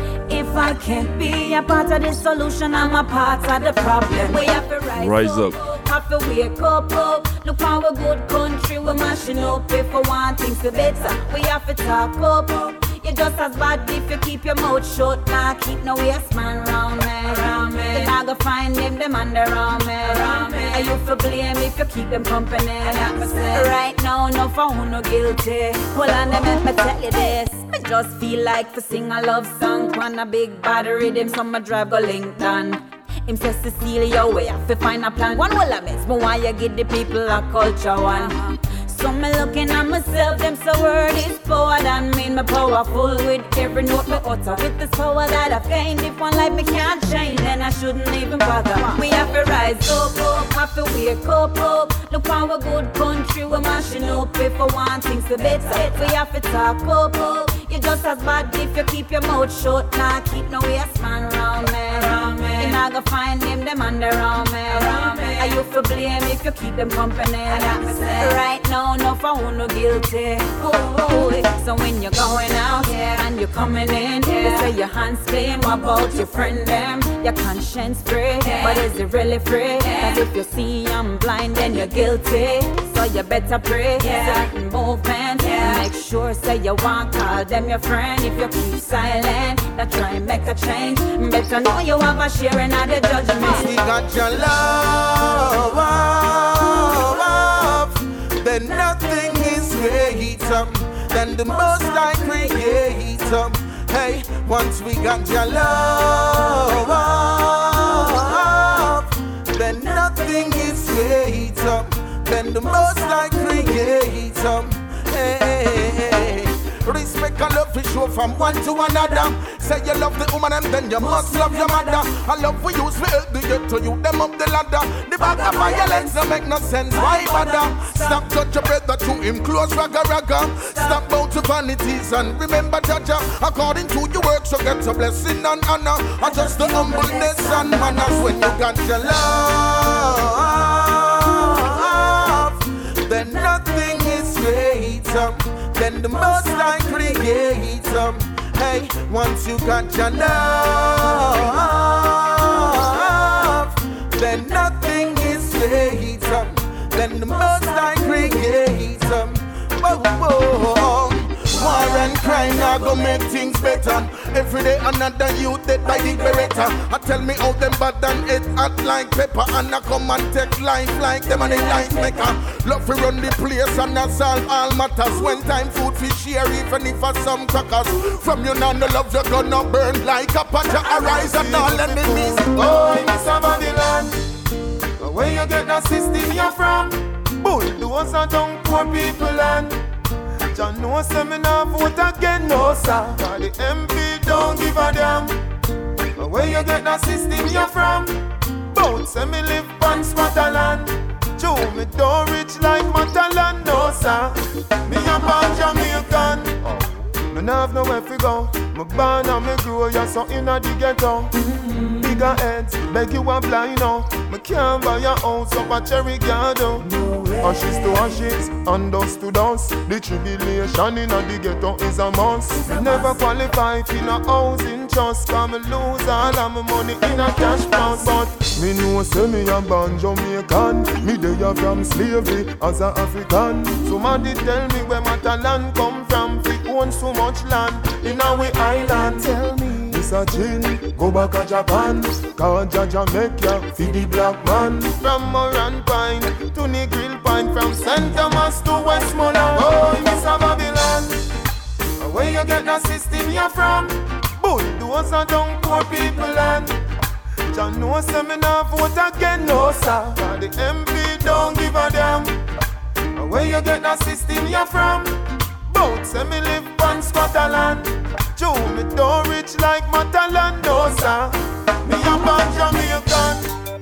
If I can't be a part of the solution, I'm a part of the problem. We have to rise, Rise up. Have to wake up, up. Look how a good country we're mashing up. If we want things to better, we have to talk up. You're just as bad if you keep your mouth shut. Nah, keep no waste man round me. Round me. Then I go find them, them under around me. Round me. And you for blame if you keep them company. Right now, no for who no guilty. Hold on, let me tell you this. I just feel like to sing a love song on a big bad rhythm, so my drive go Lincoln. Him says Cecilia, we have to find a plan. One will I miss, but why you give the people a culture one? So me looking at myself, them so word is power than me. Me powerful with every note me utter. With this power that I've gained, if one life me can't change, then I shouldn't even bother. We have to rise up, up, have to wake up, up. Look how a good country we're mashing up. If we want things to better, we have to talk up, up. You're just as bad if you keep your mouth shut. Nah, keep no waste man round me. Round me. You're not gonna find them, them under around me. Around me. Are you for blame if you keep them company? Right now, no for who no guilty. Oh, so when you're going out yeah, and you're coming in, yeah. They say your hands clean. What about your friend them? Your conscience free, yeah. But is it really free? Yeah. Cause if you see I'm blind, then you're guilty. So you better pray. Yeah. Certain movements, yeah. Make sure say you want call them your friend. If you keep silent, that try and make a change. Better know you have a share in the judgment. We got your love, love, then nothing is greater than the most I creator. Hey, once we got your love, then nothing is greater than the most I creator. Hey, respect and love we show from one to another. say you love the woman and then you must love your mother. I love we use we help the get to you, them up the ladder. The bag of violence don't make no sense, why bother? Stop touch your brother to him close, ragga ragga. Stop bout to vanities and remember Jaja. According to your works you get a blessing and honor. Or just the humbleness and manners. When you got your love, then nothing is greater than the most I create. Hey, once you got your love, then nothing is greater than the most I create. Oh, oh, oh. War and crime now go make things better. Every day another youth dead by the beretta. I tell me how them bad and it hot like pepper. And I come and take life like them and the life maker. Love to run the place and I solve all matters. When time food fish share even if for some crackers. From you now no love you gonna burn like a patch. Arise and all enemies. Oh, Mister Babylon, where you get that system you're from? Bulldoze and down poor people and John no say me nah vote again, no sir. Cause the M P don't give a damn. Where you get that system you're from? Bout say me live on Scotland. Joe me don't rich like Matalan, no sir. Me a born Jamaican. Me nah have nowhere to go. Me born and me grow, ya so inna the ghetto. Mm-hmm. Bigger heads, beg you a blind now. Me can't buy a house up a Cherry Garden. No ashes to ashes, and dust to dust. The tribulation inna the ghetto is a must. Never qualify for no housing trust. Cause me lose all of my money in a cash box. But me know say me a born Jamaican. Me dey a from slavery as a African. Somebody tell me where Matalan come from. We own so much land in our island. Tell me this a chin, go back to Japan. Cause Jaja make ya feed the black man. From Moran Pine to the Grill Pine. From Saint Thomas to Westmoreland. Oh, Mister Babylon, where you get that system you're from? Bulldoze and down poor people and John no say me nah vote again, no sir. Cause the M P don't give a damn. Where you get that system you're from? Bout say me live on Scotland. Joe me don't rich like Matalan, no sir. Me a born Jamaican.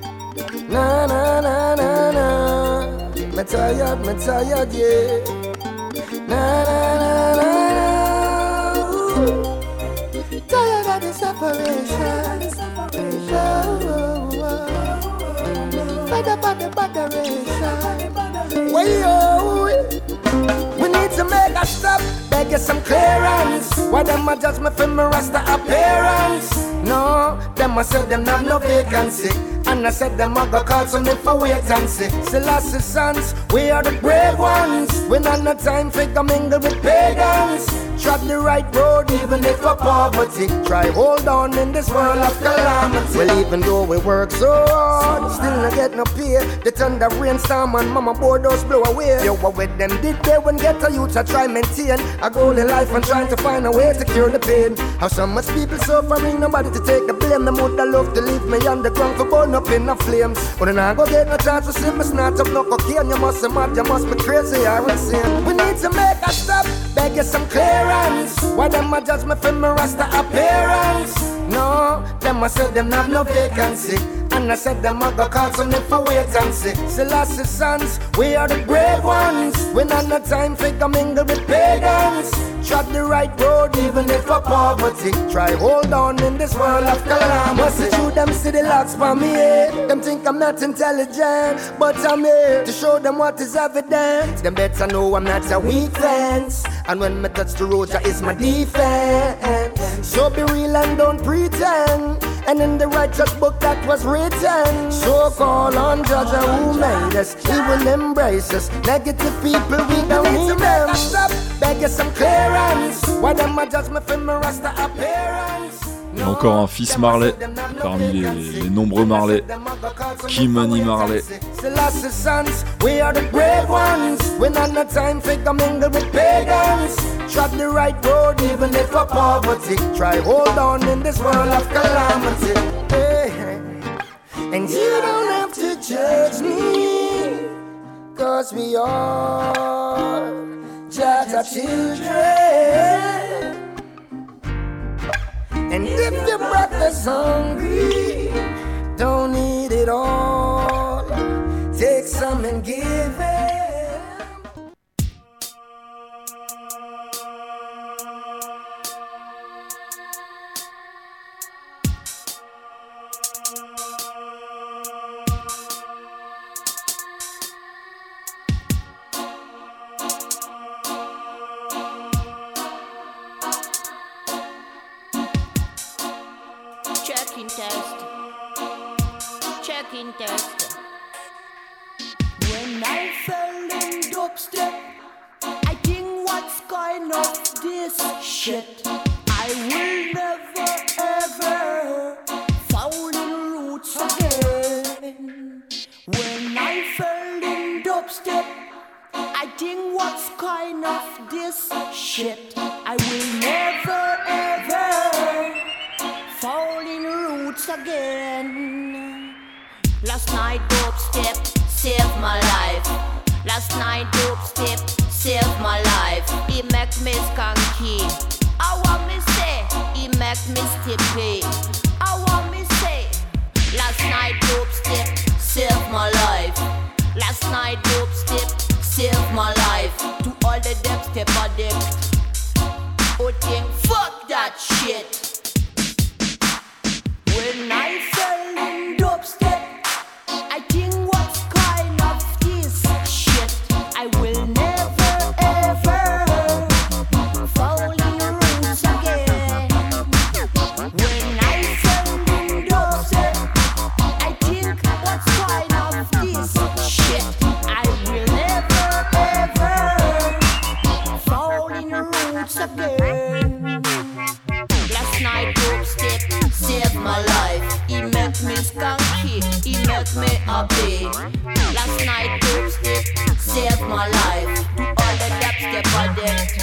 Na na na na na. Me tired, me tired, yeah. Na na na na na. Ooh. Tired of the separation. Oh, oh, oh. Fed up of the botheration. Way oh. We need to make a stop, beg you some clearance. Why them a judge me for my rasta appearance? No, them a say them have no vacancy. And I said them a go call some for wait and see. Selassie sons, we are the brave ones. We not no time for go mingle with pagans. Trod the right road even if for poverty. Try hold on in this world of calamity. Well even though we work so hard, still not get no pay. The thunder rainstorm and mama board those blow away. Yo, what with them did they when get a youth to try maintain a goal in life and trying to find a way to cure the pain. How so much people suffering, nobody to take the blame. The would love to leave me on the ground for burn up in the flames. But then I go get no chance to see me snatch up no cocaine. You must be mad, you must be crazy or insane. We need to make a stop, beg you some clearance. Why them a judge me for my rasta appearance? No, them a say them have no vacancy. And I said them a go call some for wait and see. Selassie sons, we are the brave ones. We not no time for go mingle with pagans. Trod the right road even if for poverty. Try hold on in this world of calamity. Must see through them see the locks for me, eh? Them think I'm not intelligent, but I'm here to show them what is evident. Them better know I'm not a weak fence. And when me touch the road, that is my defense. So be real and don't pretend. And in the righteous book that was written, so call on Judge who made us. He will embrace us. Negative people, we don't need them. Stop, beg you some clearance. Why them a judge me for my rasta appearance? Et encore un fils Marley, parmi les, les nombreux Marley, Kimani Marley. Selassie sons, we are the brave ones. We not no time for go mingle with pagans. Trod the right road even if for poverty. Try hold on in this world of calamity. Hey, hey. And you don't have to judge me, cause we are just our children. And if your brother's hungry, don't eat it all. Take some and give it. Checking test. Checking test. When I fell in dubstep, I think what's kind of this shit. I will never ever fall in roots again. When I fell in dubstep, I think what's kind of this shit. I will never ever fall in roots again. Last night dubstep saved my life. Last night dubstep saved my life. He make me skanky. I want me say, he make me stippy. I want me say, last night dubstep saved my life. Last night dubstep saved my life. To all the dubstep addicts who think fuck that shit. When I fell in dubstep, I think what's kind of this shit. I will never ever fall in roots again. When I fell in dubstep, I think what's kind of this shit. I will never ever fall in roots again. Last night dubstep saved my life. He make me skanky, he make me happy. Last night dubstep saved my life. To all the dubstep addicts.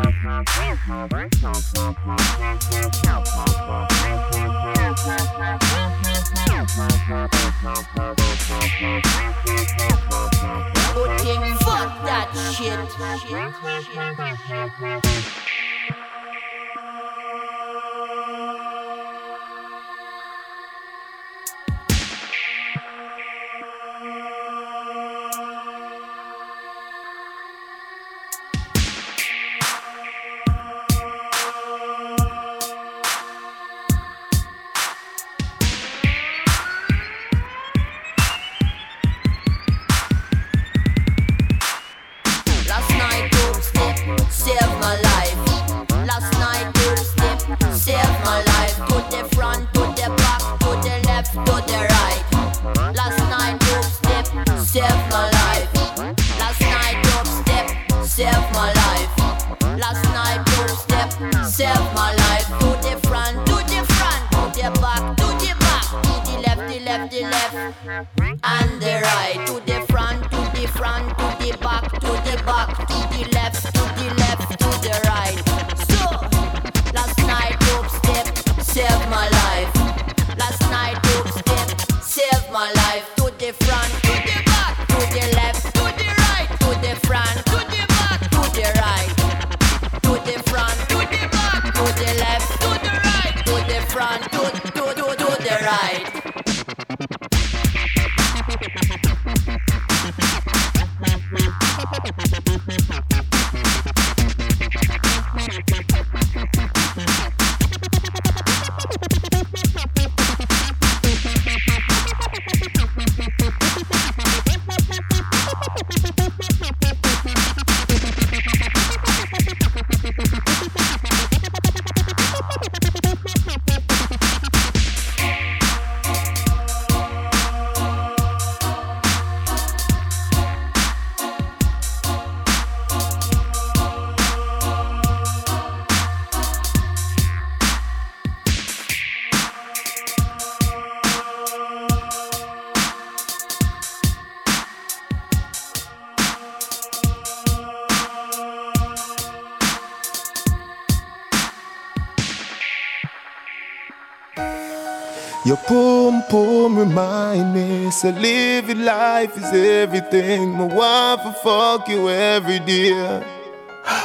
Good thing, fuck that shit. Last night dubstep saved my life. Last night dubstep saved my life. To the front, to the back, to the left, to the right. Last night dubstep saved my life. Last night dubstep saved my life. Last night dubstep saved my life. To the front, to the front, to the back, to the back, to the left, the left, the left, and the right. To the front, to the front, to the back, to the back, to the left, to the left, to the right. So, last night dubstep saved my life. Last night dubstep saved my life. To the front, to the back, to the left, to the right, to the front, to the back, to the right. To the front, to the back, to the left, to the right, to the front, to, to, to, to the right. Your pum pum remind me, so live your life is everything. My wife will fuck you every day.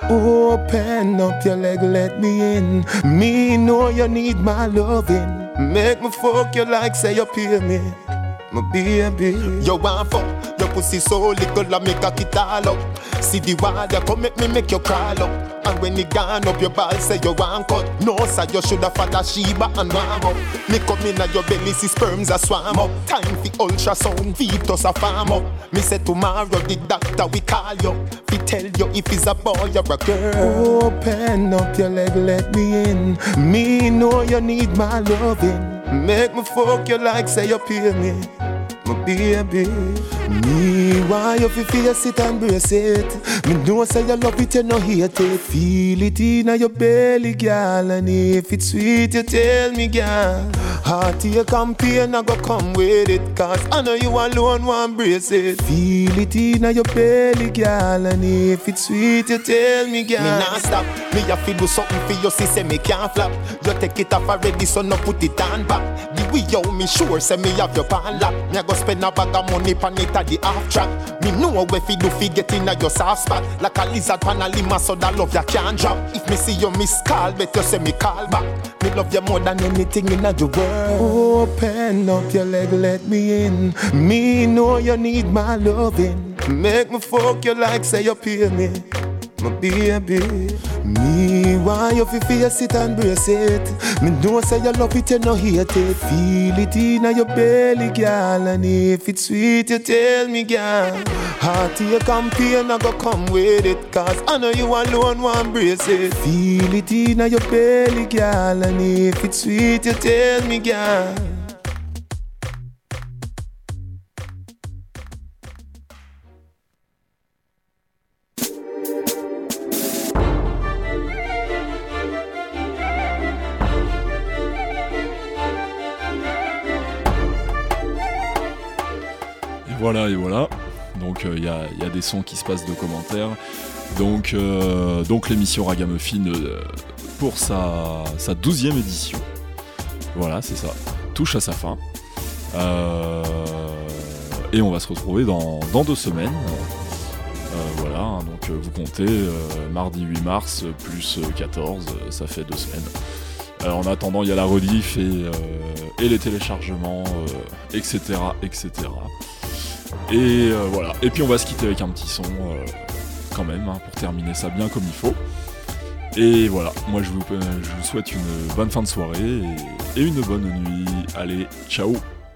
Open up your leg, let me in. Me know you need my loving. Make me fuck you like say you pay me. My baby. You want fuck, your pussy so little I make a kit all up. See the water come make me make you crawl up. And when it gone up your ball say you want cut. No sir, you shoulda fought a Sheba and warm up. Me come in at your belly, see sperms a swam up. Time for ultrasound, fetus a farm up. Me say tomorrow the doctor we call you. We tell you if it's a boy or a girl. Open up your leg, let me in. Me know you need my loving. Make me fuck you like say you pay me. My baby. Me why you fi face it and brace it. Me know say you love it, you no hate it. Feel it in your belly, girl. And if it's sweet, you tell me, girl. Heartache and pain, I go come with it. Cause I know you alone want brace it. Feel it in your belly, girl. And if it's sweet, you tell me, girl. Me nah stop. Me a fi do something for you, see say me can't flap. You take it off already, so no put it on back. The way you me sure say me have your pan lap. Me a go spend a bag of money pan it at the half track. Me know where fi do fi get in a your soft spot. Like a lizard pan a lima, so that love you can't drop. If me see you miss call, bet you say me call back. Me love you more than anything in the world. Open up your leg, let me in. Me know you need my loving. Make me fuck you like say you pay me. My baby. Me why you fi face it and brace it. Me know say you love it, you no hate it. Feel it in your belly, girl. And if it's sweet, you tell me, girl. Heartache and pain, I go come with it. Cause I know you alone want brace it. Feel it in your belly, girl. And if it's sweet, you tell me, girl. Voilà et voilà, donc il euh, y, y a des sons qui se passent de commentaires, donc, euh, donc l'émission Ragamuffin euh, pour sa, sa douzième édition, voilà c'est ça, touche à sa fin, euh, et on va se retrouver dans, dans deux semaines, euh, voilà, hein, donc euh, vous comptez, euh, mardi huit mars plus quatorze, ça fait deux semaines. Euh, en attendant il y a la rediff et, euh, et les téléchargements, euh, et cetera et cetera. Et euh, voilà, et puis on va se quitter avec un petit son euh, quand même, hein, pour terminer ça bien comme il faut. Et voilà, moi je vous, euh, je vous souhaite une bonne fin de soirée et, et une bonne nuit. Allez, ciao.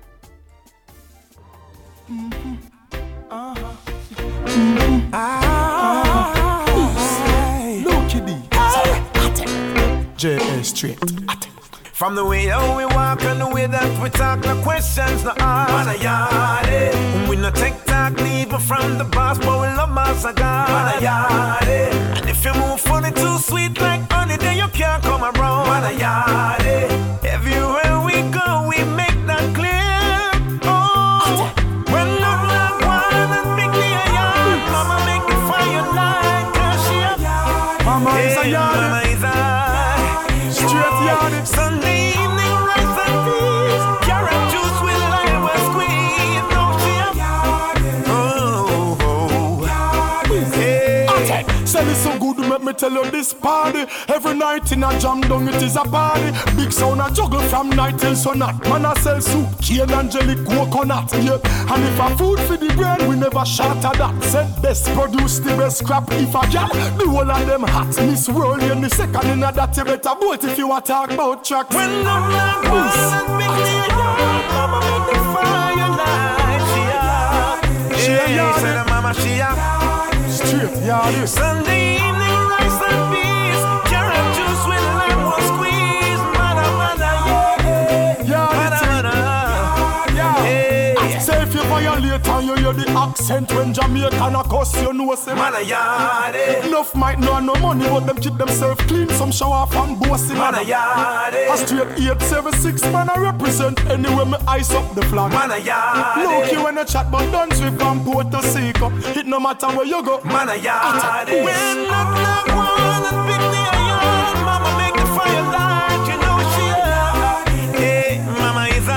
J S Street. From the way how we walk and the way that we talk, no questions, no ask. Man a yardie. We no take talk, leave from the boss, but we love Master God. Man a yardie. And if you move funny too sweet like honey, then you can't come around. Man a yardie. Everywhere we go, we make that clear. Oh, when love like one and big me a yard, mama make it fire like cause she a yard. Mama hey, is a yard. Mama is a straight yard. Sunday evening, rice and peas, carrot juice with lime and squeeze. No fear. Oh, oh, hey. Sell it so good, make me tell you this party. Every night in a jam down, it is a party. Big sound a juggle from night till sunlight. Man a sell soup, cane and jelly, coconut. Yeah. And if a food for the brain, we never shatter that. Said best produce the best crap. If I can, the whole of them hot. Miss World in the second in a that you better vote if you want to talk about tracks. When the black one make me a yard, mama make the fire light. She a, she a yard. Say the mama she a straight yard. Sunday evening, rice and peas, carrot juice with lemon squeeze. Mana mana yeah, yard. mana mana yeah. Say if you violate and you hear the accent when Jamaican a cuss, you know say man a yardie. Enough might know no money, but them keep themselves clean. Some show off and bossy man a yardie. A straight eight seven six man I represent anywhere me ice up the flag. Man a yardie. Look you when you chat but done with from Port to Seco. It no matter where you go. Man a yardie. When look like one and pick me a yard, mama make the fire light. You know she a hey, mama is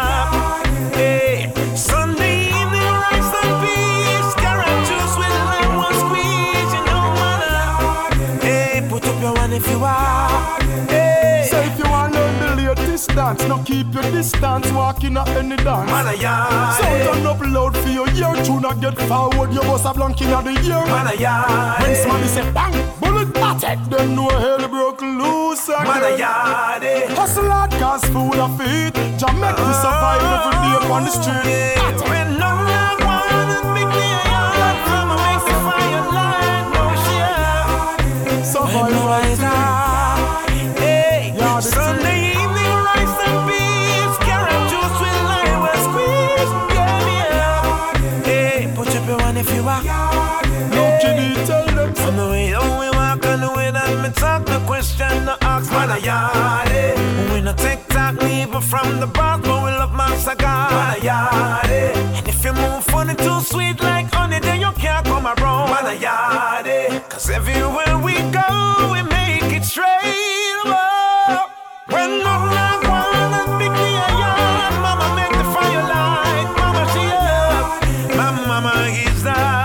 a hey. Sunday evening, rice and peas, carrot juice with lemon squeeze. You know man a chance. Now keep your distance, walking at any dance. Man a yard. So turn up loud for your ear. Tune not get forward, you must have blanking at the ear. Man a yard. When somebody say bang, bullet batted, then know hell broke loose again. Man a yard. Hustle hard, cause food of feet. Jamaica we survive every day up on the street. When no one wanted me clear, I'ma make the fire light. No shit. Survive. Sunday evening, rice and peas, carrot juice with lime and squeeze. Yeah, yeah. Hey, put up your one if you walk. No kiddie, tell them. On the way, oh, we walk on the way that me talk. No question, no ask, man a yard. We no take talk, leave it from the bar, but we love my cigar. Man a yard. And if you move funny too sweet like honey, then you can't come around. Man a yard. Cause everywhere we go, we make it straight. When no one wanna pick me a yard, mama make the fire light, mama she up, my mama is that.